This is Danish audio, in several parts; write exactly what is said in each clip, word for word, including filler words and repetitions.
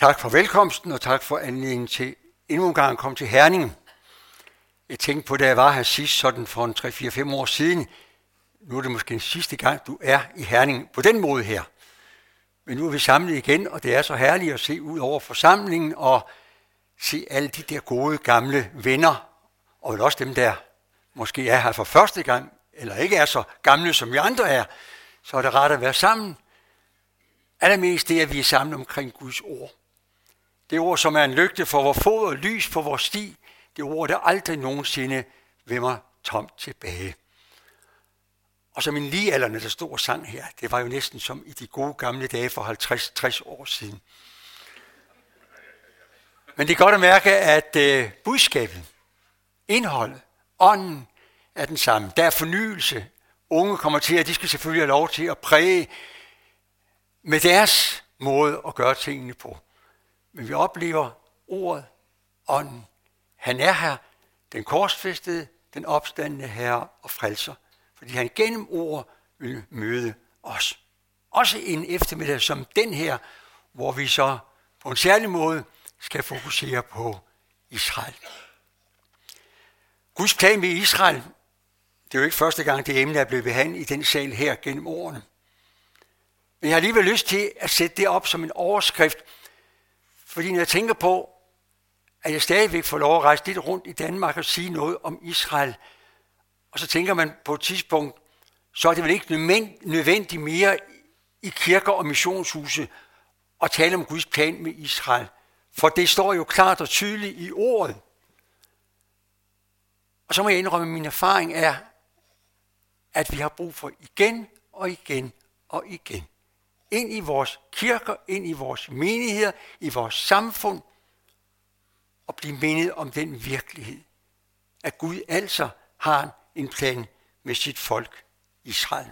Tak for velkomsten, og tak for anledningen til endnu en gang at komme til Herning. Jeg tænkte på, da jeg var her sidst, sådan for en tre fire fem år siden. Nu er det måske den sidste gang, du er i Herning på den måde her. Men nu er vi samlet igen, og det er så herligt at se ud over forsamlingen og se alle de der gode gamle venner, og vel også dem, der måske er her for første gang, eller ikke er så gamle, som vi andre er. Så er det rart at være sammen. Allermest det, at vi er sammen omkring Guds ord. Det ord, som er en lygte for vores fod og lys på vores sti. Det ord, der aldrig nogensinde vender tomt tilbage. Og som en ligealdrende, der stod og sang her, det var jo næsten som i de gode gamle dage for halvtreds til tres år siden. Men det er godt at mærke, at øh, budskabet, indholdet, ånden er den samme. Der er fornyelse. Unge kommer til, at de skal selvfølgelig have lov til at præge med deres måde at gøre tingene på. Men vi oplever ordet, ånden. Han er her, den korsfæstede, den opstandende herre og frelser. Fordi han gennem ord vil møde os. Også en eftermiddag som den her, hvor vi så på en særlig måde skal fokusere på Israel. Guds plan med Israel, det er jo ikke første gang det emne er blevet behandlet i den sal her gennem årene. Men jeg har alligevel lyst til at sætte det op som en overskrift, fordi når jeg tænker på, at jeg stadigvæk får lov at rejse lidt rundt i Danmark og sige noget om Israel, og så tænker man på et tidspunkt, så er det vel ikke nødvendigt mere i kirker og missionshuse at tale om Guds plan med Israel. For det står jo klart og tydeligt i ordet. Og så må jeg indrømme, at min erfaring er, at vi har brug for igen og igen og igen. Ind i vores kirker, ind i vores menigheder, i vores samfund, og blive mindet om den virkelighed, at Gud altså har en plan med sit folk Israel.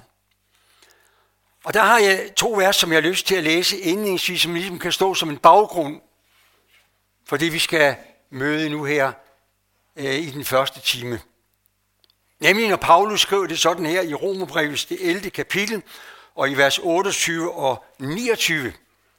Og der har jeg to vers, som jeg har lyst til at læse indledningsvis, som ligesom kan stå som en baggrund for det, vi skal møde nu her øh, i den første time. Nemlig når Paulus skrev det sådan her i Romerbrevets det ellevte kapitel, og i vers otteogtyve og niogtyve,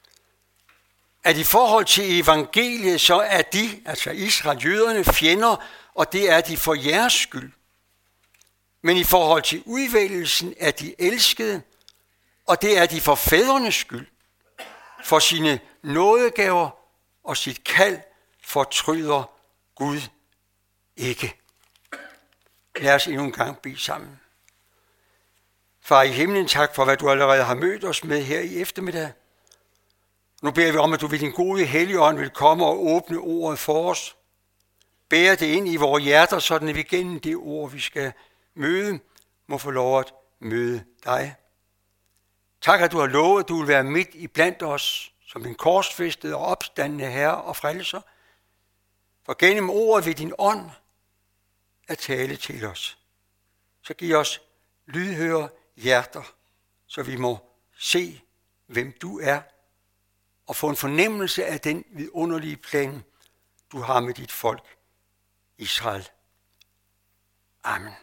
at i forhold til evangeliet, så er de, altså Israel, jøderne, fjender, og det er de for jeres skyld. Men i forhold til udvælgelsen er de elskede, og det er de for fædrenes skyld. For sine nådegaver og sit kald fortryder Gud ikke. Lad os endnu en gang bede sammen. Far i himlen, tak for, hvad du allerede har mødt os med her i eftermiddag. Nu beder vi om, at du ved din gode Helligånd vil komme og åbne ordet for os. Bære det ind i vores hjerter, sådan at vi gennem det ord, vi skal møde, må få lov at møde dig. Tak, at du har lovet, at du vil være midt i blandt os, som den korsfæstede og opstandende herre og frelser. For gennem ordet ved din ånd at tale til os. Så giv os lydhøre hjerter, så vi må se, hvem du er, og få en fornemmelse af den vidunderlige plan, du har med dit folk, Israel. Amen.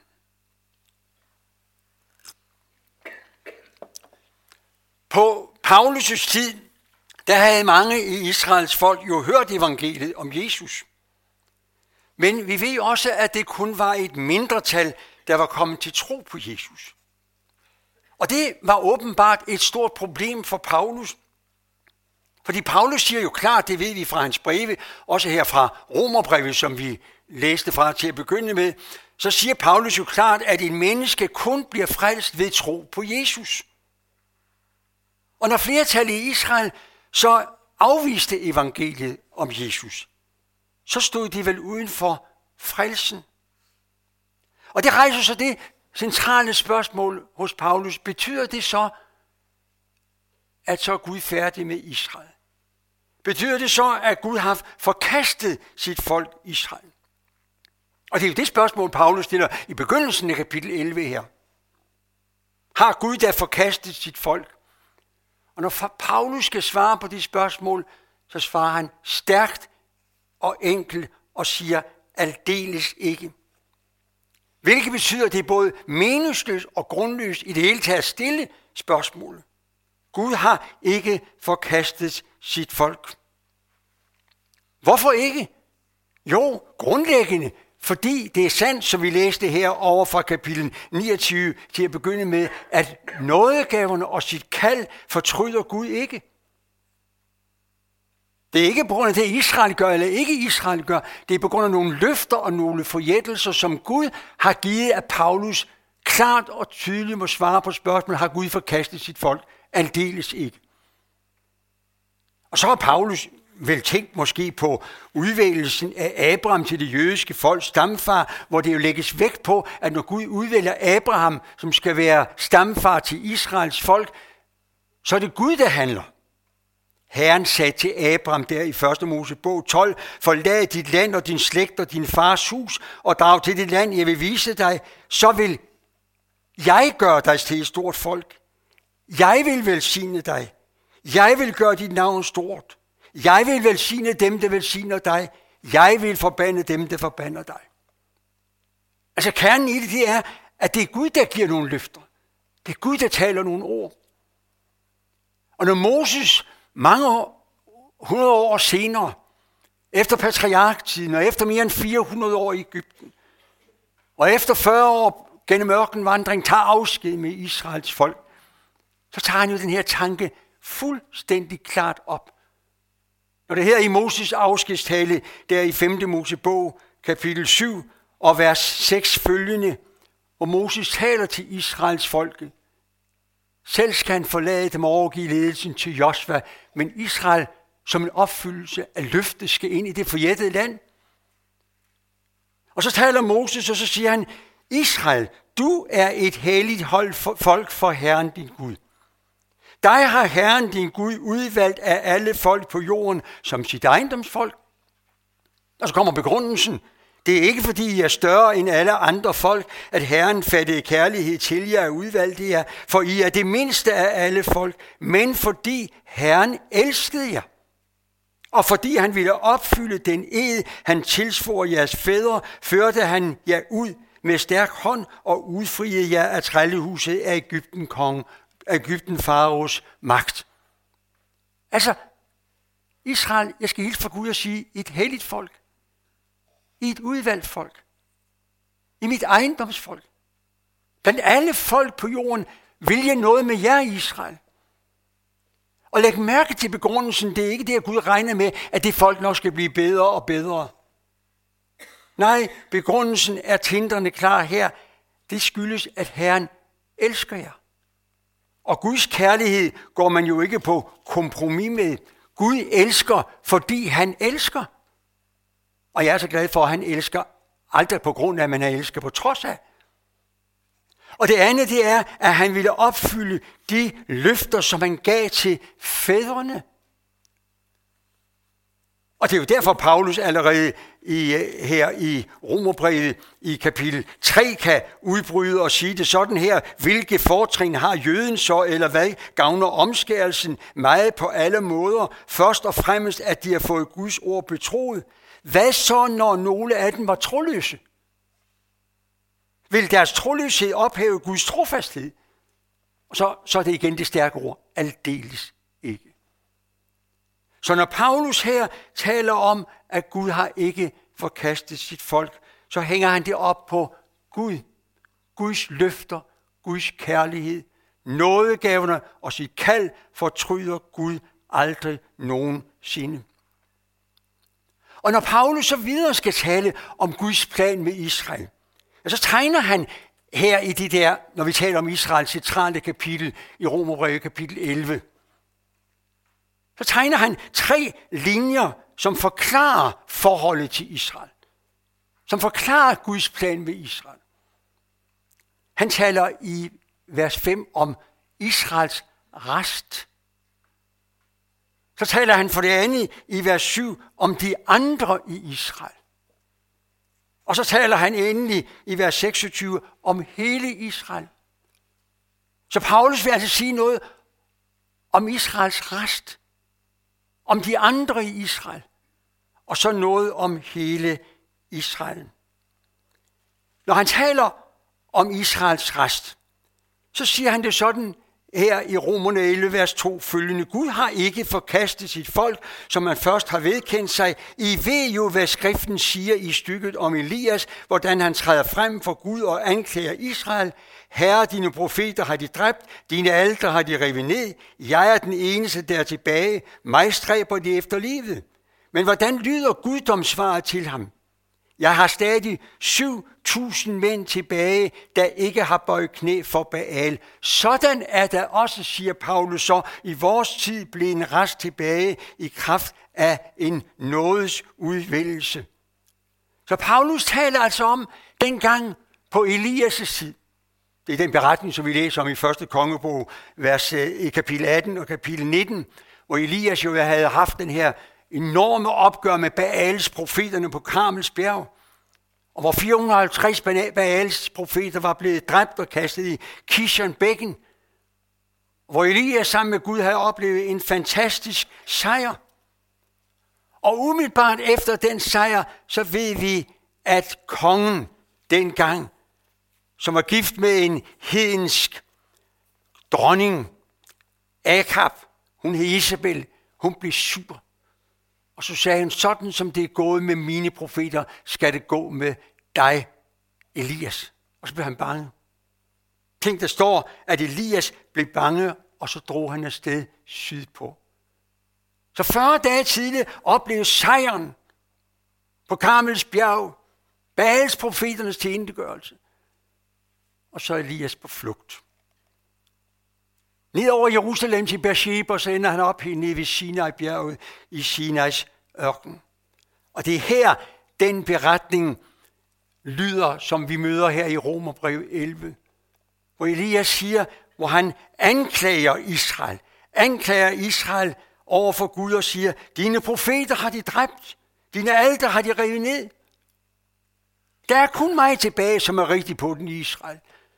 På Paulus' tid, der havde mange i Israels folk jo hørt evangeliet om Jesus. Men vi ved også, at det kun var et mindretal, der var kommet til tro på Jesus. Og det var åbenbart et stort problem for Paulus. Fordi Paulus siger jo klart, det ved vi fra hans breve, også her fra Romerbrevet, som vi læste fra til at begynde med, så siger Paulus jo klart, at en menneske kun bliver frelst ved tro på Jesus. Og når flertallet i Israel så afviste evangeliet om Jesus, så stod de vel uden for frelsen. Og det rejser så det centrale spørgsmål hos Paulus. Betyder det så, at så er Gud færdig med Israel? Betyder det så, at Gud har forkastet sit folk Israel? Og det er jo det spørgsmål, Paulus stiller i begyndelsen af kapitel elleve her. Har Gud da forkastet sit folk? Og når Paulus skal svare på det spørgsmål, så svarer han stærkt og enkelt og siger aldeles ikke. Hvilket betyder, at det er både meningsløst og grundløst i det hele taget at stille spørgsmålet. Gud har ikke forkastet sit folk. Hvorfor ikke? Jo, grundlæggende, fordi det er sandt, som vi læste her over fra kapitel niogtyve til at begynde med, at nådegaverne og sit kald fortryder Gud ikke. Det er ikke på grund af det, Israel gør eller ikke Israel gør. Det er på grund af nogle løfter og nogle forjættelser, som Gud har givet, at Paulus klart og tydeligt må svare på spørgsmålet, har Gud forkastet sit folk? Aldeles ikke. Og så har Paulus vel tænkt måske på udvælgelsen af Abraham til det jødiske folks stamfar, hvor det jo lægges vægt på, at når Gud udvælger Abraham, som skal være stamfar til Israels folk, så er det Gud, der handler. Herren sagde til Abraham der i første Mosebog tolv, forlad dit land og din slægt og din fars hus, og drag til det land, jeg vil vise dig, så vil jeg gøre dig til et stort folk. Jeg vil velsigne dig. Jeg vil gøre dit navn stort. Jeg vil velsigne dem, der velsigner dig. Jeg vil forbande dem, der forbander dig. Altså kernen i det, det er, at det er Gud, der giver nogle løfter. Det er Gud, der taler nogle ord. Og når Moses mange år, hundrede år senere, efter patriarktiden og efter mere end fire hundrede år i Egypten, og efter fyrre år gennem ørkenvandring, tager afsked med Israels folk, så tager han jo den her tanke fuldstændig klart op. Når det her i Moses afskedstale, der i femte Mosebog, kapitel syv og vers seks følgende, hvor Moses taler til Israels folke. Selv skal han forlade dem og overgive ledelsen til Josva, men Israel som en opfyldelse af løftet skal ind i det forjættede land. Og så taler Moses, og så siger han, Israel, du er et helligt folk for Herren din Gud. Dig har Herren din Gud udvalgt af alle folk på jorden som sit ejendomsfolk. Og så kommer begrundelsen. Det er ikke fordi I er større end alle andre folk, at Herren fattede kærlighed til jer og udvalgte jer, for I er det mindste af alle folk, men fordi Herren elskede jer. Og fordi han ville opfylde den ed, han tilsvor jeres fædre, førte han jer ud med stærk hånd og udfriede jer af trællehuset af Egypten konge, Egypten faraos magt. Altså, Israel, jeg skal hilse fra Gud og sige, et helligt folk. I et udvalgt folk. I mit ejendomsfolk. Blandt alle folk på jorden vil jeg noget med jer, Israel. Og læg mærke til begrundelsen, det er ikke det, at Gud regner med, at det folk nok skal blive bedre og bedre. Nej, begrundelsen er tindrende klar her. Det skyldes, at Herren elsker jer. Og Guds kærlighed går man jo ikke på kompromis med. Gud elsker, fordi han elsker. Og jeg er så glad for, at han elsker aldrig på grund af, at man er elsker på trods af. Og det andet, det er, at han ville opfylde de løfter, som han gav til fædrene. Og det er jo derfor, Paulus allerede i, her i Romerbrevet i kapitel tre kan udbryde og sige det sådan her. Hvilke fortrin har jøden så, eller hvad gavner omskærelsen meget på alle måder? Først og fremmest, at de har fået Guds ord betroet. Hvad så, når nogle af dem var troløse? Vil deres troløshed ophæve Guds trofasthed? Og så, så er det igen det stærke ord. Aldeles ikke. Så når Paulus her taler om, at Gud har ikke forkastet sit folk, så hænger han det op på Gud, Guds løfter, Guds kærlighed, nådegaverne og sit kald fortryder Gud aldrig nogensinde. Og når Paulus så videre skal tale om Guds plan med Israel, så tegner han her i det der, når vi taler om Israels centrale kapitel i Romerbrevet kapitel elleve, så tegner han tre linjer, som forklarer forholdet til Israel. Som forklarer Guds plan med Israel. Han taler i vers fem om Israels rest. Så taler han for det andet i vers syv om de andre i Israel. Og så taler han endelig i vers seksogtyve om hele Israel. Så Paulus vil altså sige noget om Israels rest, om de andre i Israel, og så noget om hele Israel. Når han taler om Israels rest, så siger han det sådan her i Romerne elleve, vers to følgende. Gud har ikke forkastet sit folk, som man først har vedkendt sig. I ved jo, hvad skriften siger i stykket om Elias, hvordan han træder frem for Gud og anklager Israel. Herre, dine profeter har de dræbt, dine alter har de revet ned. Jeg er den eneste, der er tilbage. Mig stræber de efter livet. Men hvordan lyder guddomssvaret til ham? Jeg har stadig syv tusind mænd tilbage, der ikke har bøjet knæ for Baal. Sådan er der også, siger Paulus så, i vores tid blev en rest tilbage i kraft af en nådes udvælgelse. Så Paulus taler altså om dengang på Elias' tid. Det er den beretning, som vi læser om i første kongebog, vers i kapitel atten og kapitel nitten, hvor Elias jo havde haft den her enorme opgør med Baals profeterne på Karmels bjerg, og hvor fire hundrede og halvtreds Baals profeter var blevet dræbt og kastet i Kishon bækken, hvor Elias sammen med Gud havde oplevet en fantastisk sejr. Og umiddelbart efter den sejr, så ved vi, at kongen dengang, som var gift med en hedensk dronning, Akab, hun hed Isabel, hun blev sur. Og så sagde han, sådan som det er gået med mine profeter, skal det gå med dig, Elias. Og så blev han bange. Tænk, der står, at Elias blev bange, og så drog han afsted sydpå. Så fyrre dage tidligere oplevede sejren på Karmels bjerg, Baals profeternes tilintetgørelse. Og så Elias på flugt. Ned over Jerusalem til Beersheba, så ender han op nede ved Sinai-bjerget i Sinais ørken. Og det er her, den beretning lyder, som vi møder her i Romerbrevet elleve. Hvor Elias siger, hvor han anklager Israel. Anklager Israel over for Gud og siger, dine profeter har de dræbt. Dine alter har de revet ned. Der er kun mig tilbage, som er rigtig på den i Israel.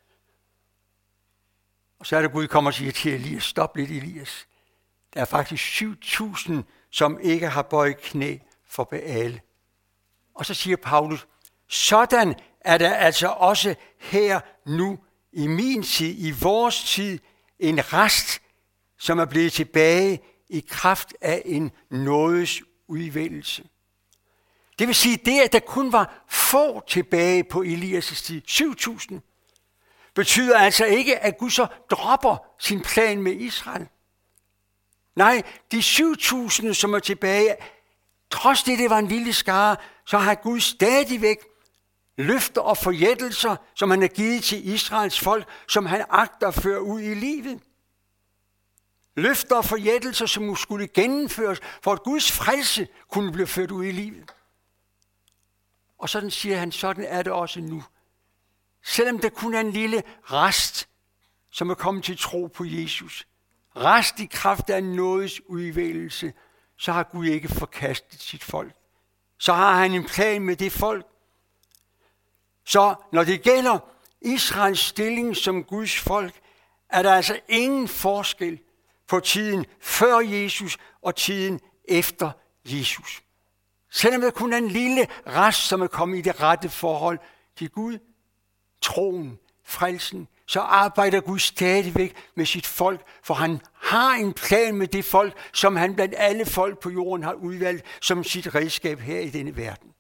Og så er det Gud kommer og siger til Elias, stop lidt Elias. Der er faktisk syv tusind, som ikke har bøjet knæ for Baal. Og så siger Paulus, sådan er der altså også her nu i min tid, i vores tid, en rest, som er blevet tilbage i kraft af en nådes udvælgelse. Det vil sige, det at der kun var få tilbage på Elias' tid, syv tusind, betyder altså ikke, at Gud så dropper sin plan med Israel. Nej, de syv tusind, som er tilbage, trods det, det var en lille skare, så har Gud stadigvæk løfter og forjættelser, som han har givet til Israels folk, som han agter at føre ud i livet. Løfter og forjættelser, som skulle gennemføres, for at Guds frelse kunne blive ført ud i livet. Og sådan siger han, sådan er det også nu. Selvom der kun er en lille rest, som er kommet til tro på Jesus, rest i kraft af en nådes udvælgelse, så har Gud ikke forkastet sit folk. Så har han en plan med det folk. Så når det gælder Israels stilling som Guds folk, er der altså ingen forskel på tiden før Jesus og tiden efter Jesus. Selvom der kun er en lille rest, som er kommet i det rette forhold til Gud, troen, frelsen, så arbejder Gud stadigvæk med sit folk, for han har en plan med det folk, som han blandt alle folk på jorden har udvalgt som sit redskab her i denne verden.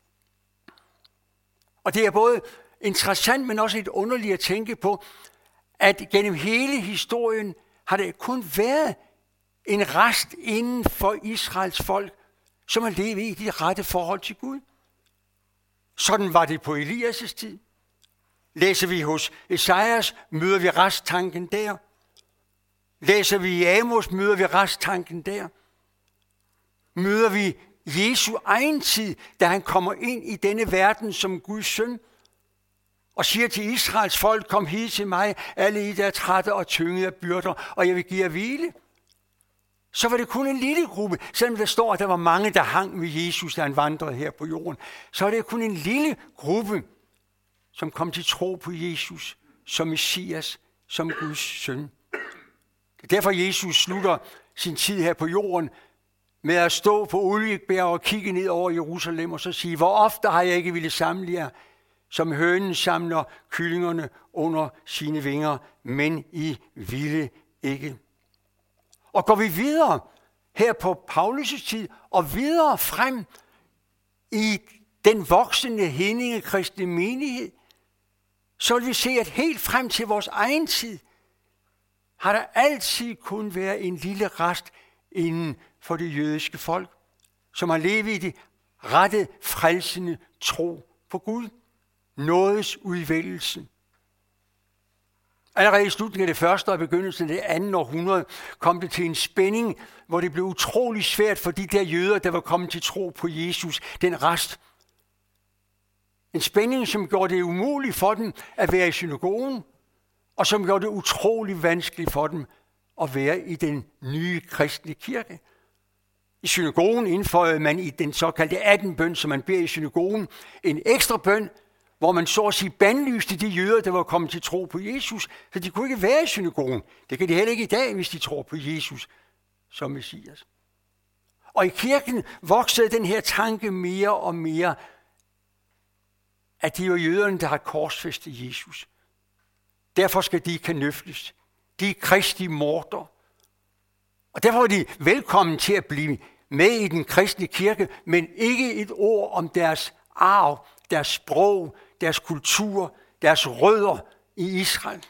Og det er både interessant, men også lidt underligt at tænke på, at gennem hele historien har det kun været en rest inden for Israels folk, som har levet i det rette forhold til Gud. Sådan var det på Elias' tid. Læser vi hos Esajas, møder vi resttanken der. Læser vi i Amos, møder vi resttanken der. Møder vi Jesu egen tid, da han kommer ind i denne verden som Guds søn, og siger til Israels folk, kom hit til mig, alle I der er trætte og tyngede af byrder, og jeg vil give jer hvile. Så var det kun en lille gruppe, selvom der står, at der var mange, der hang med Jesus, da han vandrede her på jorden. Så var det kun en lille gruppe, som kom til tro på Jesus som Messias, som Guds søn. Derfor Jesus slutter sin tid her på jorden med at stå på Oliebjerg og kigge ned over Jerusalem og så sige, hvor ofte har jeg ikke ville samle jer, som hønen samler kyllingerne under sine vinger, men I ville ikke. Og går vi videre her på Paulus' tid og videre frem i den voksende hedningekristne menighed, så vil vi se, at helt frem til vores egen tid, har der altid kun været en lille rest inden for det jødiske folk, som har levet i det rette, frelsende tro på Gud. Nådes udvælgelsen. Allerede i slutningen af det første og begyndelsen af det andet århundrede kom det til en spænding, hvor det blev utrolig svært for de der jøder, der var kommet til tro på Jesus, den rest. En spænding, som gjorde det umuligt for dem at være i synagogen, og som gjorde det utrolig vanskeligt for dem at være i den nye kristne kirke. I synagogen indføjede man i den såkaldte atten-bøn, som man beder i synagogen, en ekstra bøn, hvor man så at sige bandlyste de jøder, der var kommet til tro på Jesus, så de kunne ikke være i synagogen. Det kan de heller ikke i dag, hvis de tror på Jesus som Messias. Og i kirken voksede den her tanke mere og mere, at det er jøderne, der har korsfæstet Jesus. Derfor skal de kanøfles. De er kristi morder. Og derfor er de velkommen til at blive med i den kristne kirke, men ikke et ord om deres arv, deres sprog, deres kultur, deres rødder i Israel.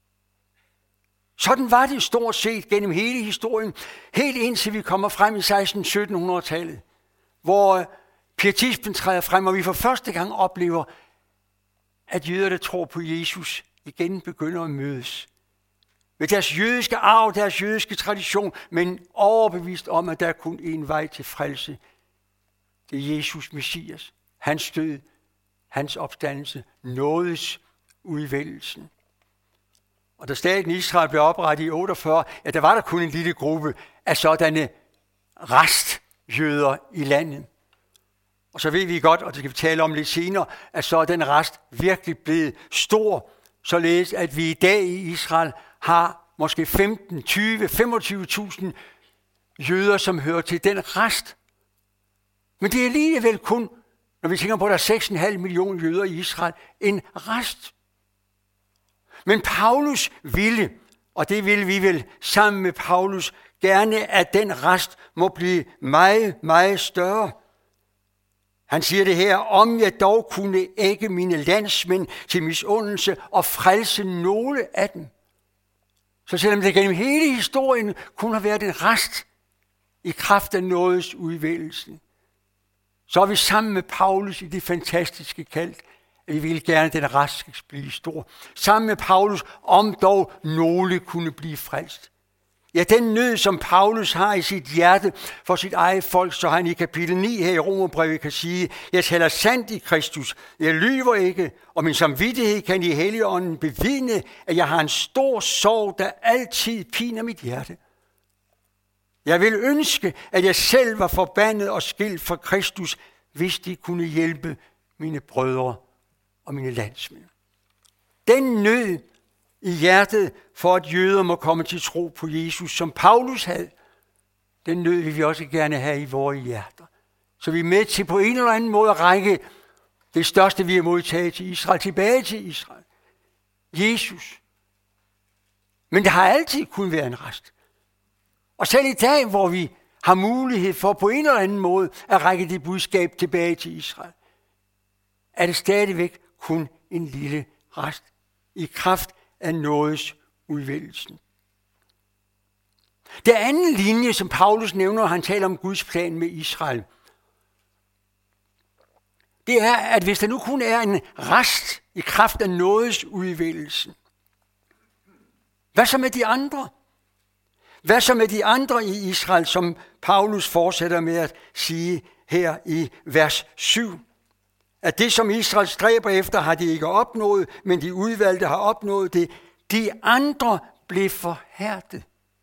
Sådan var det stort set gennem hele historien, helt indtil vi kommer frem i seksten sytten hundrede-tallet, hvor pietismen træder frem, og vi for første gang oplever, at jøder, der tror på Jesus, igen begynder at mødes. Med deres jødiske arv, deres jødiske tradition, men overbevist om, at der er kun én vej til frelse. Det er Jesus Messias, hans død, hans opstandelse, nådes udvælgelsen. Og da staten Israel blev oprettet i otteogfyrre, ja, der var der kun en lille gruppe af sådanne restjøder i landet. Og så ved vi godt, og det skal vi tale om lidt senere, at så er den rest virkelig blevet stor, således at vi i dag i Israel har måske femten, tyve, femogtyve tusind jøder, som hører til den rest. Men det er alligevel kun, når vi tænker på, at der er seks komma fem millioner jøder i Israel, en rest. Men Paulus ville, og det ville vi vel sammen med Paulus, gerne, at den rest må blive meget, meget større. Han siger det her, om jeg dog kunne ægge mine landsmænd til misundelse og frelse nogle af dem. Så selvom det gennem hele historien kunne have været en rest i kraft af nådes udvælgelsen, så er vi sammen med Paulus i det fantastiske kald, at vi vil gerne, at den rest skal blive stor. Sammen med Paulus, om dog nogle kunne blive frelst. Ja, den nød, som Paulus har i sit hjerte for sit eget folk, så han i kapitel ni her i Romerbrevet kan sige, jeg taler sandt i Kristus, jeg lyver ikke, og min samvittighed kan i Helligånden bevidne, at jeg har en stor sorg, der altid piner mit hjerte. Jeg vil ønske, at jeg selv var forbandet og skilt fra Kristus, hvis de kunne hjælpe mine brødre og mine landsmænd. Den nød i hjertet for, at jøder må komme til tro på Jesus, som Paulus havde, den nød vil vi også gerne have i vores hjerter. Så vi er med til på en eller anden måde at række det største, vi har modtaget til Israel, tilbage til Israel. Jesus. Men det har altid kun været en rest. Og selv i dag, hvor vi har mulighed for på en eller anden måde at række det budskab tilbage til Israel, er det stadigvæk kun en lille rest i kraft af nådes udvælgelsen. Det anden linje, som Paulus nævner, når han taler om Guds plan med Israel, det er, at hvis der nu kun er en rest i kraft af nådes udvælgelsen, hvad så med de andre? Hvad så med de andre i Israel, som Paulus fortsætter med at sige her i vers syv? At det, som Israel stræber efter, har de ikke opnået, men de udvalgte har opnået det. De andre blev forhærdet.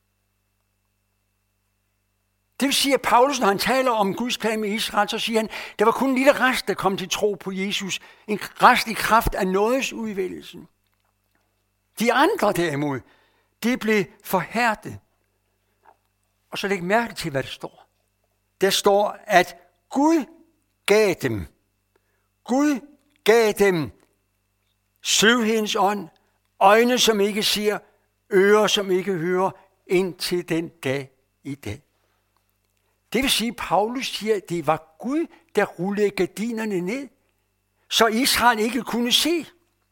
Det vil sige, at Paulus, når han taler om Guds plan med Israel, så siger han, der var kun en lille rest, der kom til tro på Jesus. En rest i kraft af nådes udvælgelsen. De andre derimod, de blev forhærdet. Og så læg mærke til, hvad der står. Der står, at Gud gav dem. Gud gav dem sløvhedens ånd, øjne, som ikke ser, ører, som ikke hører, indtil den dag i dag. Det vil sige, at Paulus siger, at det var Gud, der rullede gardinerne ned, så Israel ikke kunne se.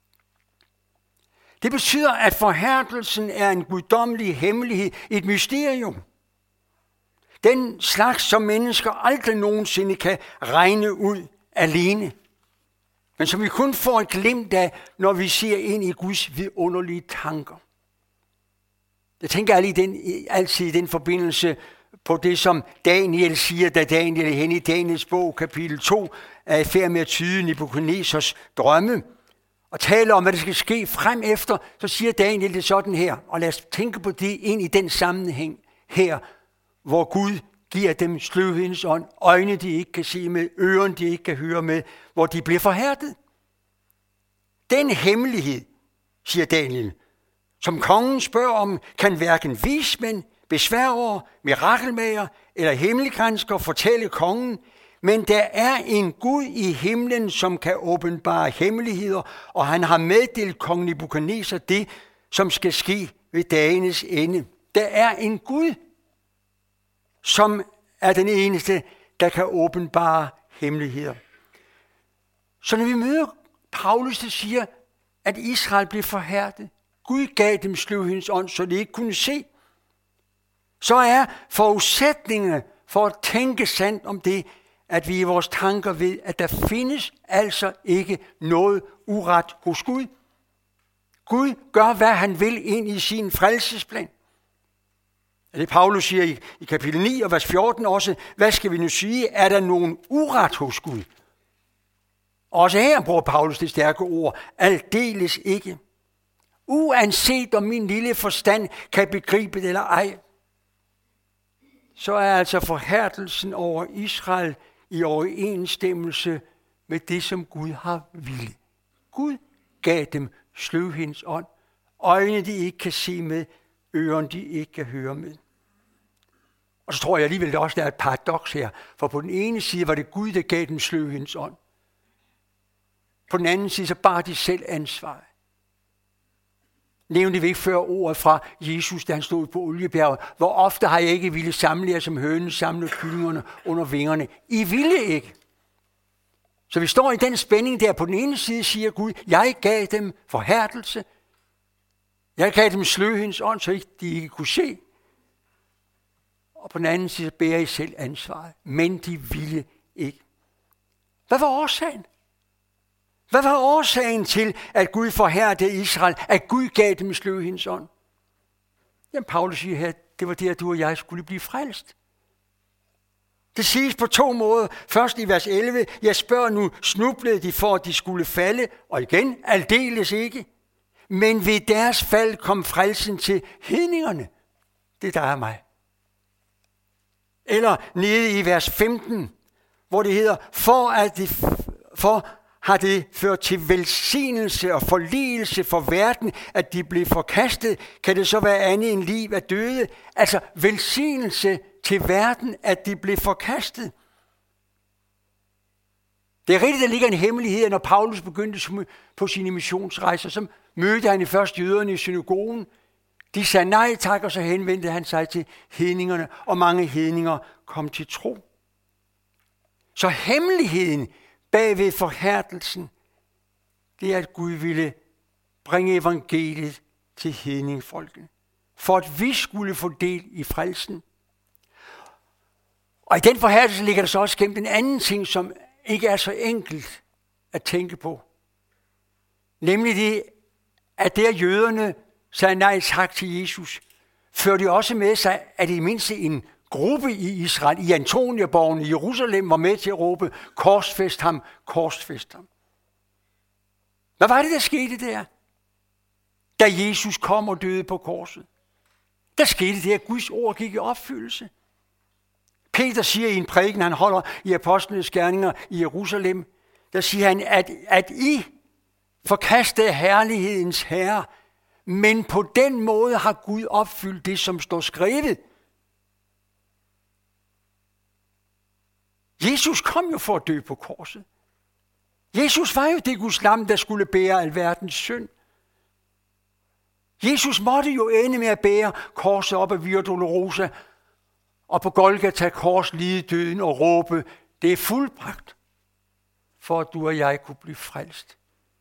Det betyder, at forhærdelsen er en guddommelig hemmelighed, et mysterium. Den slags, som mennesker aldrig nogensinde kan regne ud alene, men som vi kun får et glimt af, når vi ser ind i Guds vidunderlige tanker. Jeg tænker altid i den, altid i den forbindelse på det, som Daniel siger, da Daniel er henne i Daniels bog, kapitel to, er i færd med at tyde Nebukadnesars drømme, og taler om, hvad der skal ske frem efter, så siger Daniel det sådan her, og lad os tænke på det ind i den sammenhæng her, hvor Gud giver dem sløvhedens ånd, øjne de ikke kan se med, øren de ikke kan høre med, hvor de bliver forhærdet. Den hemmelighed, siger Daniel, som kongen spørger om, kan hverken vismænd, besværgere, mirakelmager eller hemmeligkranskere fortælle kongen, men der er en Gud i himlen, som kan åbenbare hemmeligheder, og han har meddelt kong Nebukadnesar det, som skal ske ved dagenes ende. Der er en Gud, som er den eneste, der kan åbenbare hemmeligheder. Så når vi møder Paulus, der siger, at Israel blev forhærdet, Gud gav dem sløvhedens ånd, så de ikke kunne se, så er forudsætningerne for at tænke sandt om det, at vi i vores tanker ved, at der findes altså ikke noget uret hos Gud. Gud gør, hvad han vil ind i sin frelsesplan. Det Paulus siger i, i kapitel ni og vers fjorten også, hvad skal vi nu sige? Er der nogen uret hos Gud? Også her bruger Paulus det stærke ord, aldeles ikke. Uanset om min lille forstand kan begribe det eller ej, så er altså forhærdelsen over Israel i overensstemmelse med det, som Gud har ville. Gud gav dem sløvhedens ånd, øjne de ikke kan se med, øren de ikke kan høre med. Og så tror jeg alligevel, der også der er et paradoks her, for på den ene side var det Gud, der gav dem sløvhedens ånd. På den anden side, så bar de selv ansvar. Nævnte vi ikke før ordet fra Jesus, da han stod på Oliebjerget. Hvor ofte har jeg ikke ville samle jer, som hønen samler kyllingerne under vingerne. I ville ikke. Så vi står i den spænding der. På den ene side siger Gud, jeg gav dem forhærdelse. Jeg gav dem sløvhedens ånd, så de ikke kunne se. Og på den anden side bærer I selv ansvaret. Men de ville ikke. Hvad var årsagen? Hvad var årsagen til, at Gud forhærdede Israel, at Gud gav dem sløvhedens ånd? Jamen, Paulus siger her, det var det, at du og jeg skulle blive frelst. Det siges på to måder. Først i vers elleve, jeg spørger nu, snublede de for, at de skulle falde? Og igen, aldeles ikke. Men ved deres fald kom frelsen til hedningerne. Det der er mig. Eller nede i vers femten, hvor det hedder, for at de, for har det ført til velsignelse og forligelse for verden, at de blev forkastet, kan det så være andet end liv af døde? Altså velsignelse til verden, at de blev forkastet. Det er rigtigt, der ligger en hemmelighed, når Paulus begyndte på sine missionsrejser, så mødte han i først jøderne i synagogen. De sagde nej tak, og så henvendte han sig til hedningerne, og mange hedninger kom til tro. Så hemmeligheden bag ved forhærdelsen, det er, at Gud ville bringe evangeliet til hedningefolkene, for at vi skulle få del i frelsen. Og i den forhærdelse ligger der så også gemt en anden ting, som ikke er så enkelt at tænke på. Nemlig det, at der jøderne sagde nej tak til Jesus, førte de også med sig, at i mindst en gruppe i Israel, i Antoniaborgen i Jerusalem, var med til at råbe, korsfæst ham, korsfæst ham. Hvad var det, der skete der, da Jesus kom og døde på korset? Der skete det, at Guds ord gik i opfyldelse. Peter siger i en prædiken, han holder i Apostlenes Gerninger i Jerusalem, der siger han, at, at I forkastede herlighedens herre, men på den måde har Gud opfyldt det, som står skrevet. Jesus kom jo for at dø på korset. Jesus var jo det Guds lam, der skulle bære alverdens synd. Jesus måtte jo ende med at bære korset op af Via Dolorosa, og på Golgata kors lide døden og råbe, det er fuldbragt, for at du og jeg kunne blive frelst.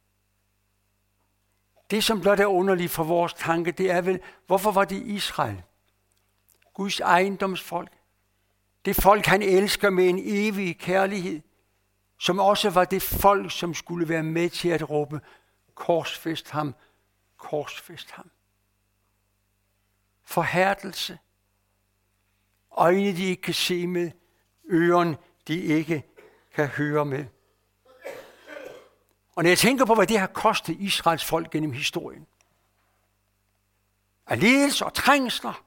Det, som blot er underligt for vores tanke, det er vel, hvorfor var det Israel? Guds ejendomsfolk. Det folk, han elsker med en evig kærlighed, som også var det folk, som skulle være med til at råbe, korsfæst ham, korsfæst ham. Forhærdelse. Øjne, de ikke kan se med. Øren, de ikke kan høre med. Og når jeg tænker på, hvad det har kostet Israels folk gennem historien. Af lidelse og trængsler.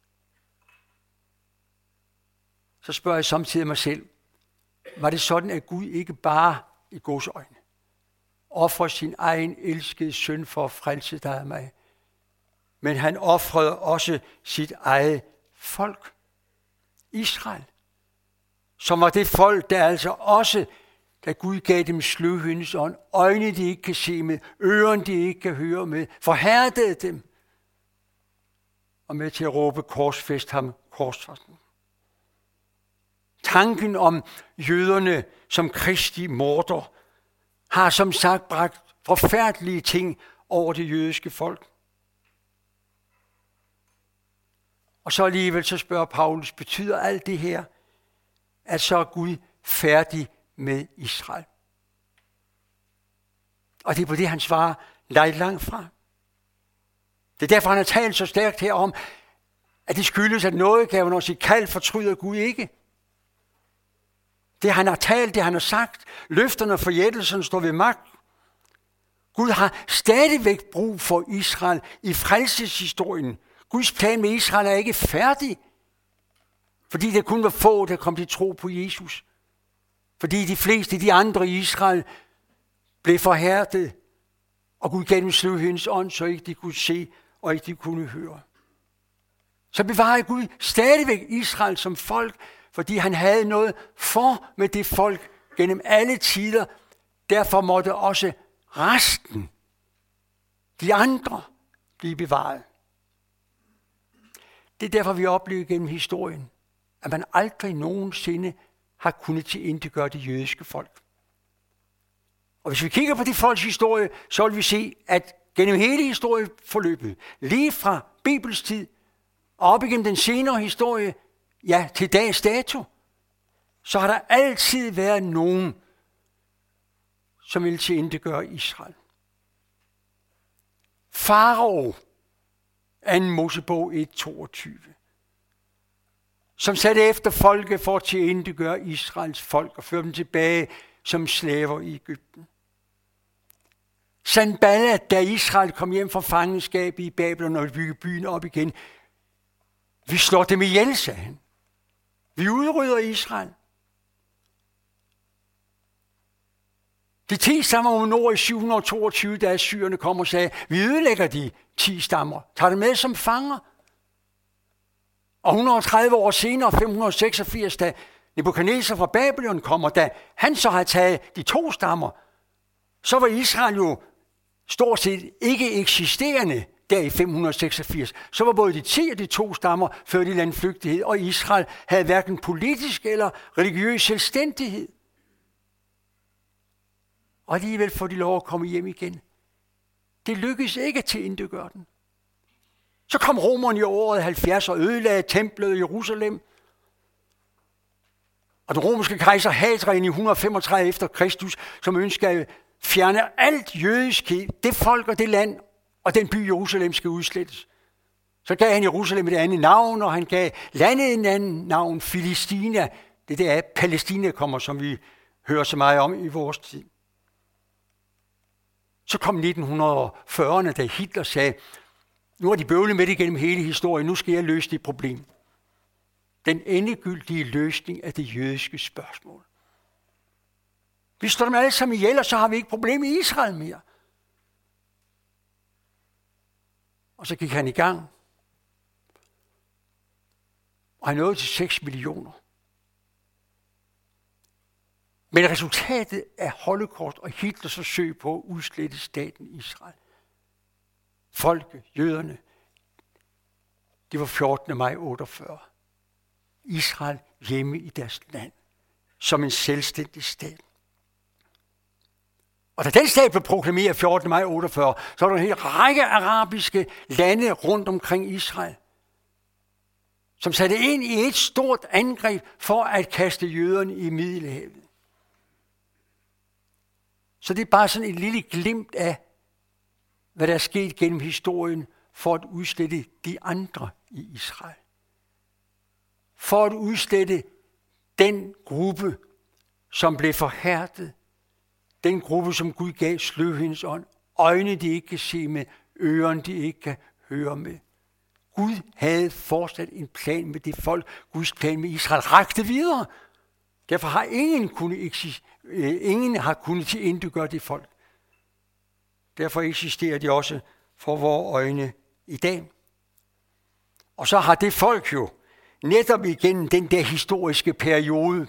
Så spørger jeg samtidig mig selv, var det sådan, at Gud ikke bare i Guds øjne offrede sin egen elskede søn for at frelse dig og mig, men han ofrede også sit eget folk, Israel, som var det folk, der altså også, da Gud gav dem sløvhedens ånd, øjne de ikke kan se med, øren de ikke kan høre med, forhærdede dem, og med til at råbe, korsfæst ham, korsfæst ham. Tanken om jøderne som Kristi morder har som sagt bragt forfærdelige ting over det jødiske folk. Og så alligevel så spørger Paulus, betyder alt det her, at så er Gud færdig med Israel? Og det er på det, han svarer, nej, langt fra. Det er derfor, han har talt så stærkt her om, at det skyldes, at nådegaven og sit kald fortryder Gud ikke. Det han har talt, det han har sagt, løfterne og forjættelsen står ved magt. Gud har stadigvæk brug for Israel i frelseshistorien. Guds plan med Israel er ikke færdig, fordi det kun var få, der kom til tro på Jesus. Fordi de fleste af de andre i Israel blev forhærdet, og Gud gav dem sløvhedens ånd, så ikke de kunne se og ikke de kunne høre. Så bevarede Gud stadigvæk Israel som folk, fordi han havde noget for med det folk gennem alle tider. Derfor måtte også resten, de andre, blive bevaret. Det er derfor, vi oplever gennem historien, at man aldrig nogensinde har kunnet tilintetgøre det jødiske folk. Og hvis vi kigger på de folks historie, så vil vi se, at gennem hele historieforløbet, lige fra Bibels tid og op igennem den senere historie, ja, til dags dato, så har der altid været nogen, som vil tilintetgøre Israel. Farao, anden Mosebog et toogtyve, som satte efter folket for at tilintetgøre Israels folk og føre dem tilbage som slaver i Egypten. Sanballat, da Israel kom hjem fra fangenskab i Babylon og byggede byen op igen, vi slår dem ihjel, sagde han. Vi udrydder Israel. De ti stammer mod nord i syv hundrede toogtyve, da assyrerne kom og sagde, vi ødelægger de ti stammer, tager dem med som fanger. Og et hundrede og tredive år senere, fem hundrede seksogfirs, da Nebukadnesar fra Babylon kommer, da han så har taget de to stammer, så var Israel jo stort set ikke eksisterende der i fem hundrede seksogfirs. Så var både de ti og de to stammer før de landflygtighed, og Israel havde hverken politisk eller religiøs selvstændighed. Og alligevel får de lov at komme hjem igen. Det lykkedes ikke at tilintetgøre den. Så kom romerne i året halvfjerds og ødelagde templet i Jerusalem. Og den romerske kejser Hadrian i et hundrede femogtredive efter Kristus, som ønskede at fjerne alt jødiskhed, det folk og det land, og den by Jerusalem skal udslettes. Så gav han Jerusalem et andet navn, og han gav landet et andet navn, Filistina. Det der er Palæstina kommer, som vi hører så meget om i vores tid. Så kom nitten fyrrerne, da Hitler sagde, nu har de bøvlet med det gennem hele historien, nu skal jeg løse det problem. Den endegyldige løsning af det jødiske spørgsmål. Vi slår dem alle sammen ihjel, og så har vi ikke problem i Israel mere. Og så gik han i gang. Og han nåede til seks millioner. Men resultatet af Holocaust og Hitlers forsøg på at udslette staten Israel, folket, jøderne, det var fjortende maj otteogfyrre. Israel hjemme i deres land, som en selvstændig stat. Og da den stat blev proklameret fjortende maj otteogfyrre, så var der en hel række arabiske lande rundt omkring Israel, som satte ind i et stort angreb for at kaste jøderne i Middelhavet. Så det er bare sådan et lille glimt af, hvad der er sket gennem historien for at udslette de andre i Israel. For at udslette den gruppe, som blev forhærdet. Den gruppe, som Gud gav sløvhedens ånd. Øjne, de ikke kan se med. Ørerne, de ikke kan høre med. Gud havde fortsat en plan med det folk. Guds plan med Israel rakte videre. Derfor har ingen kunnet, eksist- ingen har kunnet tilintetgøre det folk. Derfor eksisterer de også for vores øjne i dag. Og så har det folk jo netop igennem den der historiske periode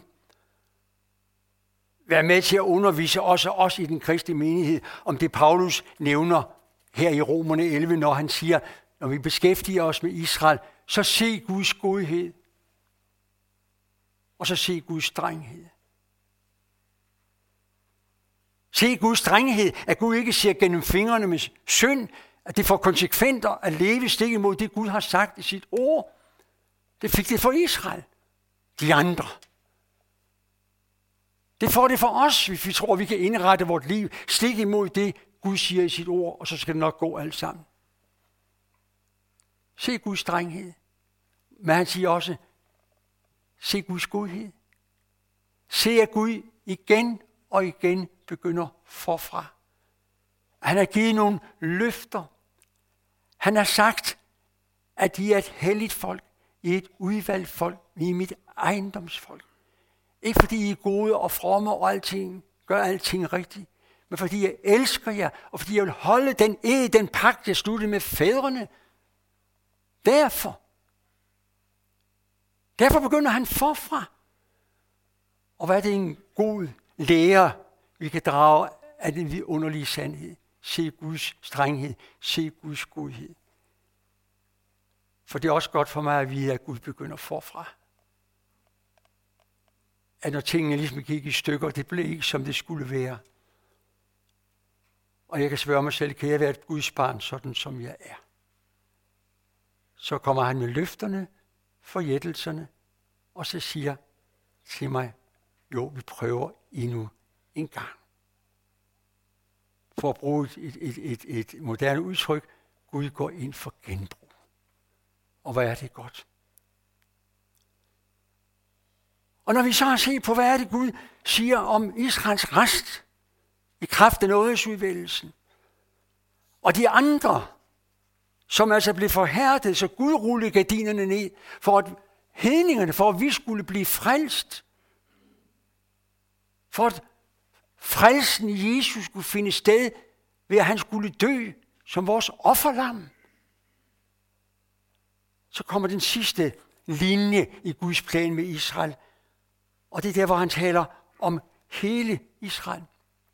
været med til at undervise også os i den kristne menighed om det Paulus nævner her i Romerne elleve, når han siger, når vi beskæftiger os med Israel, så se Guds godhed, og så se Guds strenghed. Se Guds strenghed, at Gud ikke ser gennem fingrene med synd, at det får konsekvenser at leve stik imod det, Gud har sagt i sit ord. Det fik det for Israel. De andre. Det får det for os, hvis vi tror, vi kan indrette vort liv stik imod det, Gud siger i sit ord, og så skal det nok gå alt sammen. Se Guds strenghed. Men han siger også, se Guds godhed. Se, at Gud igen og igen begynder forfra. Han har givet nogle løfter. Han har sagt, at I er et helligt folk, I er et udvalgt folk, I er mit ejendomsfolk. Ikke fordi I er gode og fromme og alting, gør alting rigtigt, men fordi jeg elsker jer, og fordi jeg vil holde den ed, den pagt, jeg sluttede med fædrene. Derfor. Derfor begynder han forfra. Og hvad er det en god lære, vi kan drage af den vidunderlige sandhed? Se Guds strenghed, se Guds godhed. For det er også godt for mig at vide, at Gud begynder forfra. At når tingene ligesom gik i stykker, det blev ikke, som det skulle være. Og jeg kan svare mig selv, kan jeg være et Guds barn, sådan som jeg er. Så kommer han med løfterne, forjættelserne, og så siger til mig, jo, vi prøver endnu en gang. For at bruge et, et, et, et moderne udtryk, Gud går ind for genbrug. Og hvad er det godt? Og når vi så har set på, hvad er det Gud siger om Israels rest i kraft af nådesudvælgelsen, og de andre, som altså blev forhærdet, så Gud rullede gardinerne ned, for at hedningerne, for at vi skulle blive frelst, for at frelsen i Jesus skulle finde sted, ved at han skulle dø som vores offerlam. Så kommer den sidste linje i Guds plan med Israel, og det er der, hvor han taler om hele Israel.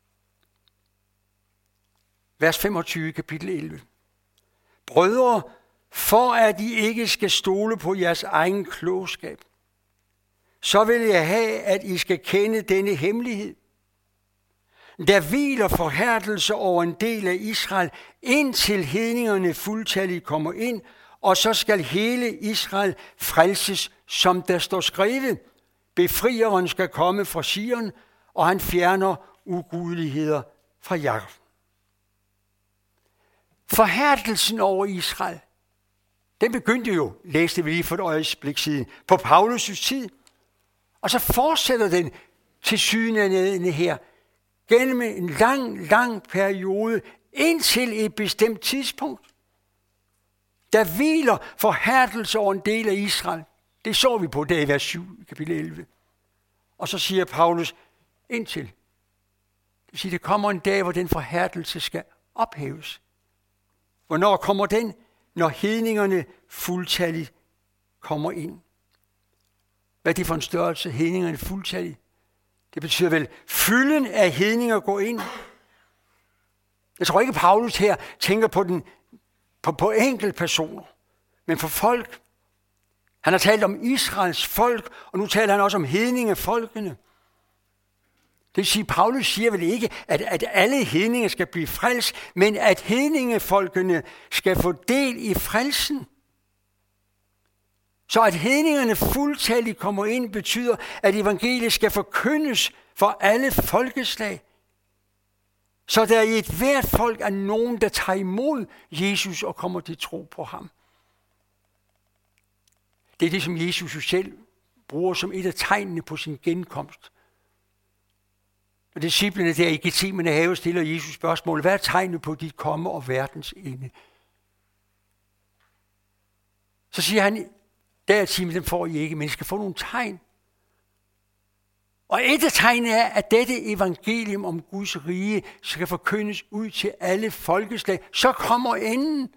Vers femogtyve, kapitel elleve. Brødre, for at I ikke skal stole på jeres egen klogskab, så vil jeg have, at I skal kende denne hemmelighed. Der hviler forhærdelse over en del af Israel, indtil hedningerne fuldtalligt kommer ind, og så skal hele Israel frelses, som der står skrevet. Befrieren skal komme fra Sion, og han fjerner ugudeligheder fra Jakob. Forhærdelsen over Israel, den begyndte jo, læste vi lige for et øjeblik siden, på Paulus' tid. Og så fortsætter den til sydenade her, gennem en lang, lang periode, indtil et bestemt tidspunkt. Der hviler forhærdelse over en del af Israel. Det så vi på dag i vers syv, kapitel elleve. Og så siger Paulus, indtil. Det vil sige, det kommer en dag, hvor den forhærdelse skal ophæves. Hvornår kommer den? Når hedningerne fuldtalligt kommer ind. Hvad er det for en størrelse, hedningerne fuldtalligt? Det betyder vel, fylden af hedninger går ind. Jeg tror ikke, Paulus her tænker på den på, på enkelte personer, men for folk. Han har talt om Israels folk, og nu taler han også om hedningefolkene. Det vil sige, Paulus siger vel ikke, at, at alle hedninge skal blive frelst, men at hedningefolkene skal få del i frelsen. Så at hedningerne fuldtalligt kommer ind, betyder, at evangeliet skal forkyndes for alle folkeslag. Så der i et hvert folk er nogen, der tager imod Jesus og kommer til tro på ham. Det er det, som Jesus jo selv bruger som et af tegnene på sin genkomst. Og disciplene der i Getsemane have stiller Jesus spørgsmål: hvad er tegnet på dit komme og verdens ende? Så siger han, der time, dem får I ikke, men I skal få nogle tegn. Og et af tegnene er, at dette evangelium om Guds rige skal forkyndes ud til alle folkeslag. Så kommer enden.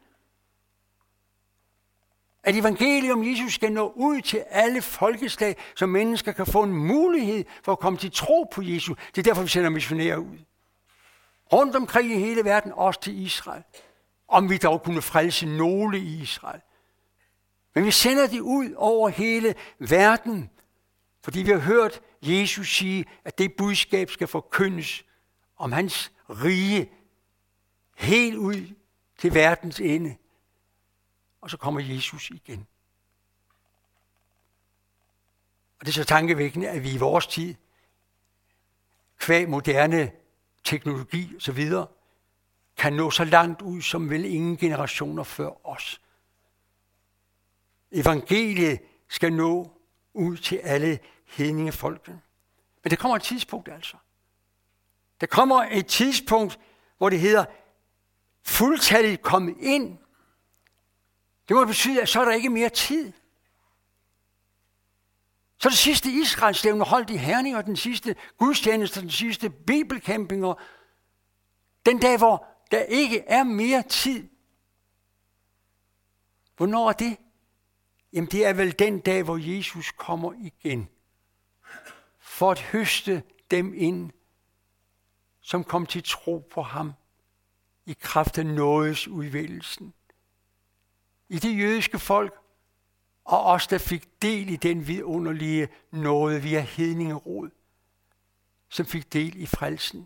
At evangelium om Jesus skal nå ud til alle folkeslag, så mennesker kan få en mulighed for at komme til tro på Jesus. Det er derfor, vi sender missionærer ud. Rundt omkring i hele verden, også til Israel. Om vi dog kunne frelse nogle i Israel. Men vi sender de ud over hele verden, fordi vi har hørt Jesus sige, at det budskab skal forkyndes om hans rige helt ud til verdens ende. Og så kommer Jesus igen. Og det er så tankevækkende, at vi i vores tid, kvad moderne teknologi og så videre, kan nå så langt ud, som vel ingen generationer før os. Evangeliet skal nå ud til alle hedningefolkene. Men der kommer et tidspunkt altså. Der kommer et tidspunkt, hvor det hedder, fuldtalligt komme ind. Det må betyde, at så er der ikke mere tid. Så det sidste Israelslevende holdt i Herning, den sidste gudstjeneste, den sidste bibelkæmpinger. Den dag, hvor der ikke er mere tid. Hvornår er det? Jamen det er vel den dag, hvor Jesus kommer igen. For at høste dem ind, som kom til tro på ham. I kraft af nådes udvælgelsen. I det jødiske folk, og os, der fik del i den vidunderlige nåde via hedningerod, som fik del i frelsen.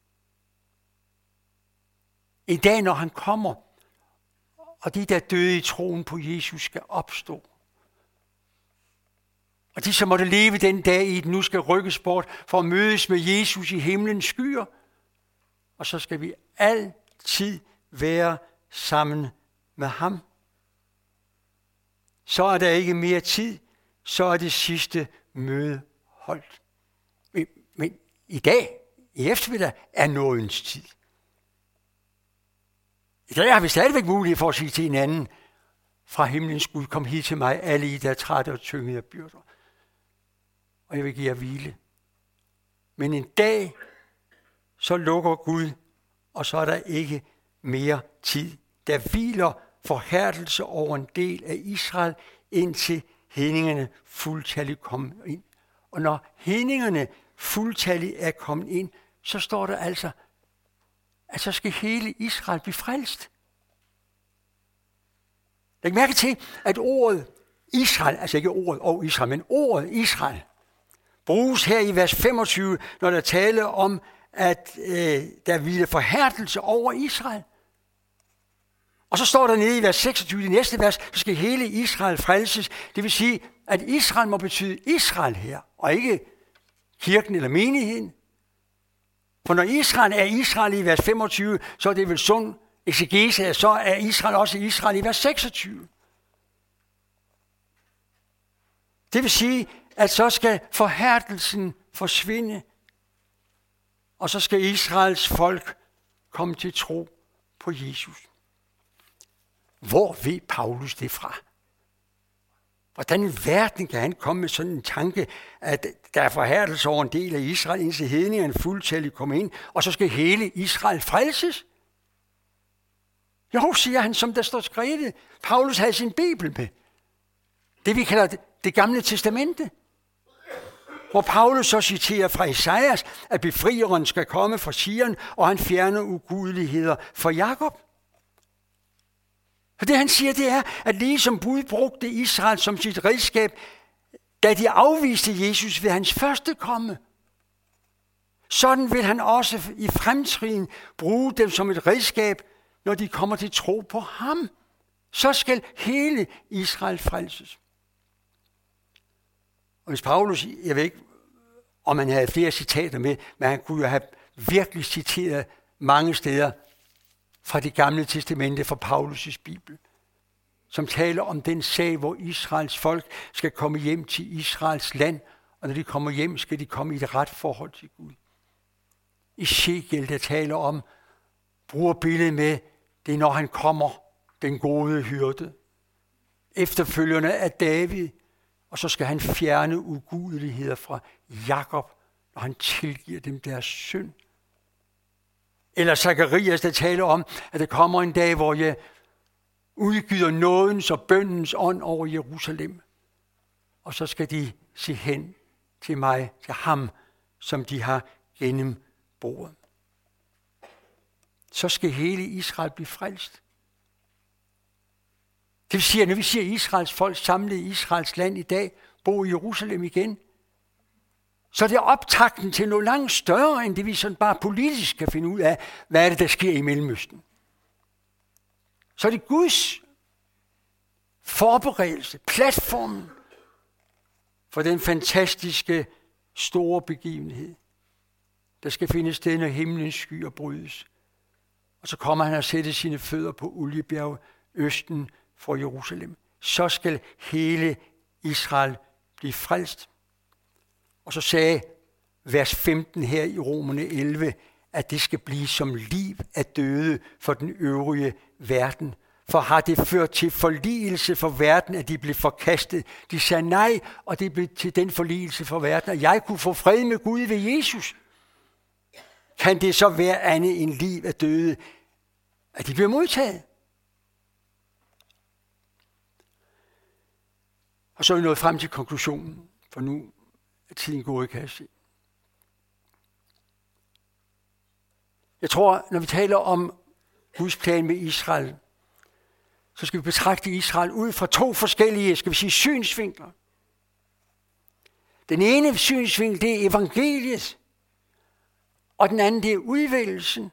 I dag, når han kommer, og de, der døde i troen på Jesus, skal opstå. Og de, som måtte leve den dag i den, nu skal rykkes bort for at mødes med Jesus i himlens skyer. Og så skal vi altid være sammen med ham. Så er der ikke mere tid, så er det sidste møde holdt. Men, men i dag, i eftermiddag, er nådens tid. I dag har vi stadigvæk mulighed for at sige til hinanden, fra himlens Gud, kom hit til mig, alle I, der er trætte og tyngede af byrder. Og jeg vil give jer hvile. Men en dag, så lukker Gud, og så er der ikke mere tid. Der hviler forhærdelse over en del af Israel, indtil hedningerne fuldtalligt kommer ind. Og når hedningerne fuldtalligt er kommet ind, så står der altså, at så skal hele Israel blive frelst. Læg mærke til, at ordet Israel, altså ikke ordet og Israel, men ordet Israel, bruges her i vers femogtyve, når der taler om, at øh, der hviler forhærdelse over Israel. Og så står der nede i vers seksogtyve, i næste vers, så skal hele Israel frelses. Det vil sige, at Israel må betyde Israel her, og ikke kirken eller menigheden. For når Israel er Israel i vers femogtyve, så er det vel sund eksegese, så er Israel også Israel i vers seksogtyve. Det vil sige, at så skal forhærdelsen forsvinde, og så skal Israels folk komme til tro på Jesus. Hvor ved Paulus det fra? Hvordan i verden kan han komme med sådan en tanke, at der er forhærdelse over en del af Israel, indtil hedningerne fuldtalligt kommer ind, og så skal hele Israel frelses? Jo, siger han, som der står skrevet. Paulus havde sin bibel med. Det vi kalder det, det gamle testamente. Hvor Paulus så citerer fra Esajas, at befrieren skal komme fra Sion, og han fjerner ugudeligheder for Jakob. For det han siger, det er, at ligesom Gud brugte Israel som sit redskab, da de afviste Jesus ved hans første komme, sådan vil han også i fremtiden bruge dem som et redskab, når de kommer til tro på ham. Så skal hele Israel frelses. Og hvis Paulus, jeg ved ikke, om han havde flere citater med, men han kunne jo have virkelig citeret mange steder fra det gamle testamente fra Paulus' bibel, som taler om den sag, hvor Israels folk skal komme hjem til Israels land, og når de kommer hjem, skal de komme i et ret forhold til Gud. Ezekiel, der taler om, bruger billedet med, det er når han kommer, den gode hyrde, efterfølgerne af David, og så skal han fjerne ugudeligheder fra Jakob, når han tilgiver dem deres synd. Eller Zakarias, der taler om, at der kommer en dag, hvor jeg udgyder nådens og bøndens ånd over Jerusalem. Og så skal de se hen til mig, til ham, som de har gennemboret. Så skal hele Israel blive frelst. Det vil sige, at når vi siger Israels folk samlet i Israels land i dag, bo i Jerusalem igen, så er det optakten til noget langt større, end det vi sådan bare politisk kan finde ud af, hvad er det, der sker i Mellemøsten. Så er det Guds forberedelse, platformen for den fantastiske store begivenhed, der skal finde sted, når himlens skyer brydes. Og så kommer han og sætter sine fødder på Oliebjerget østen for Jerusalem. Så skal hele Israel blive frelst. Og så sagde vers femten her i Romerne elleve, at det skal blive som liv af døde for den øvrige verden. For har det ført til forligelse for verden, at de blev forkastet. De sagde nej, og det blev til den forligelse for verden, at jeg kunne få fred med Gud ved Jesus. Kan det så være andet end liv af døde, at de bliver modtaget? Og så er vi nået frem til konklusionen, for nu er tiden gået, kan jeg se. Jeg tror, når vi taler om Guds plan med Israel, så skal vi betragte Israel ud fra to forskellige, skal vi sige, synsvinkler. Den ene synsvinkel, det er evangeliet, og den anden, det er udvælgelsen.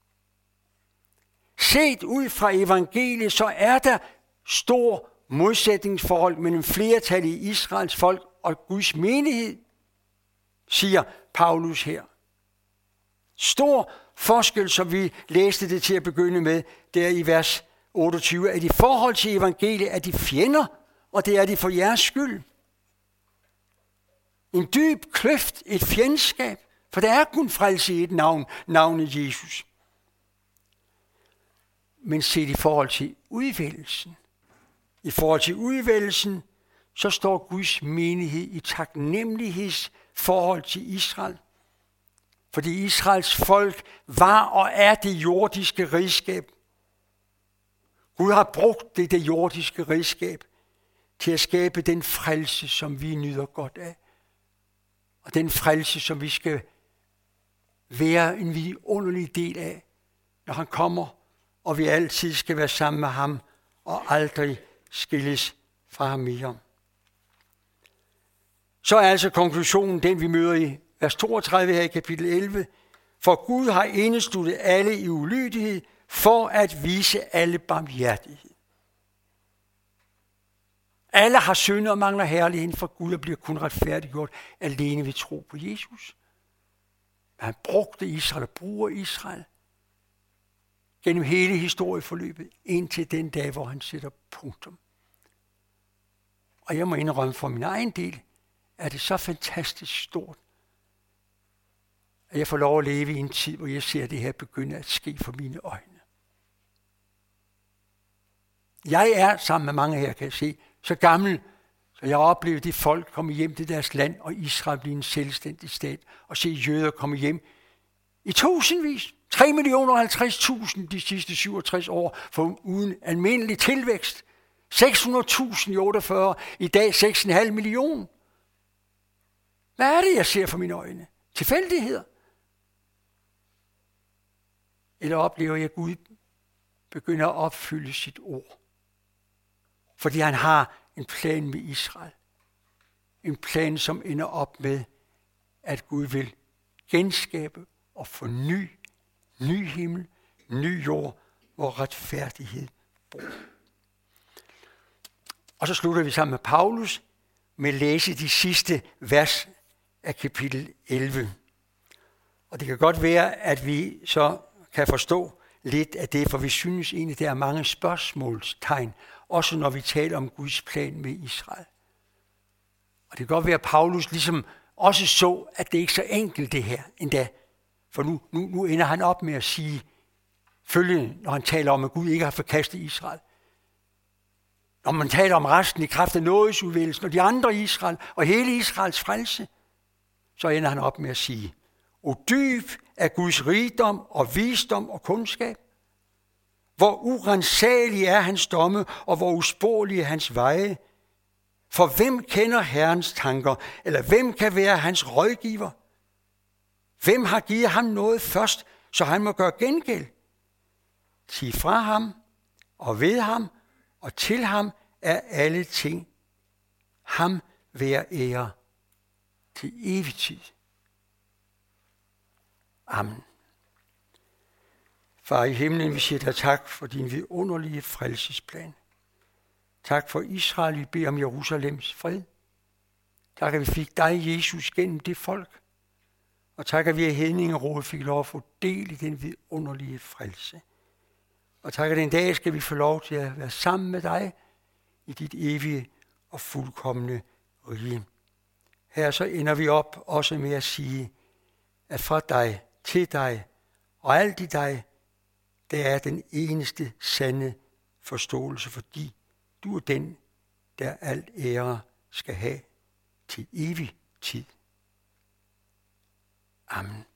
Set ud fra evangeliet, så er der stor modsætningsforhold mellem flertallet i Israels folk og Guds menighed, siger Paulus her. Stor forskel, som vi læste det til at begynde med, der i vers otteogtyve, at i forhold til evangeliet er de fjender, og det er de for jeres skyld. En dyb kløft, et fjendskab, for der er kun frelse i et navn, navnet Jesus. Men set i forhold til udvælgelsen, i forhold til udvælgelsen, så står Guds menighed i taknemlighedsforhold til Israel. Fordi Israels folk var og er det jordiske redskab. Gud har brugt det, det jordiske redskab til at skabe den frelse, som vi nyder godt af. Og den frelse, som vi skal være en vidunderlig del af, når han kommer, og vi altid skal være sammen med ham, og aldrig skilles fra ham mere. Så er altså konklusionen den, vi møder i vers toogtredive her i kapitel elleve. For Gud har indesluttet alle i ulydighed, for at vise alle barmhjertighed. Alle har syndet og mangler herligheden for Gud og bliver kun retfærdiggjort alene ved tro på Jesus. Men han brugte Israel og bruger Israel gennem hele historieforløbet, indtil den dag, hvor han sætter punktum. Og jeg må indrømme for min egen del, at det så fantastisk stort, at jeg får lov at leve i en tid, hvor jeg ser det her begynde at ske for mine øjne. Jeg er, sammen med mange her, kan jeg se, så gammel, så jeg har oplevet det folk komme hjem til deres land, og Israel blive en selvstændig stat, og se jøder komme hjem i tusindvis. tre millioner og halvtreds tusind de sidste syvogtres år, for uden almindelig tilvækst. seks hundrede tusind i otteogfyrre, i dag seks komma fem millioner. Hvad er det, jeg ser for mine øjne? Tilfældigheder? Eller oplever jeg, at Gud begynder at opfylde sit ord Fordi han har en plan med Israel. En plan, som ender op med, at Gud vil genskabe og forny, ny himmel, ny jord, hvor retfærdighed bor. Og så slutter vi sammen med Paulus med at læse de sidste vers af kapitel elleve. Og det kan godt være, at vi så kan forstå lidt af det, for vi synes egentlig, der er mange spørgsmålstegn, også når vi taler om Guds plan med Israel. Og det kan godt være, at Paulus ligesom også så, at det ikke er så enkelt det her endda. For nu, nu, nu ender han op med at sige følgende, når han taler om, at Gud ikke har forkastet Israel. Når man taler om resten i kraft af nådesudvælgelsen og de andre i Israel og hele Israels frelse, så ender han op med at sige, o dyb er Guds rigdom og visdom og kundskab. Hvor uransagelige er hans domme, og hvor usporlige er hans veje. For hvem kender Herrens tanker, eller hvem kan være hans rådgiver? Hvem har givet ham noget først, så han må gøre gengæld? Sig fra ham, og ved ham, og til ham er alle ting. Ham være ære til evig tid. Amen. Far i himlen, vi siger dig tak for din vidunderlige frelsesplan. Tak for Israel, vi beder om Jerusalems fred. Tak, at vi fik dig, Jesus, gennem det folk. Og tak, at vi i hedningerådet fik lov at få del i den vidunderlige frelse. Og tak, at den dag skal vi få lov til at være sammen med dig i dit evige og fuldkomne rige. Her så ender vi op også med at sige, at fra dig, til dig og alt i dig, det er den eneste sande forståelse, fordi du er den, der alt ære skal have til evig tid. Amen.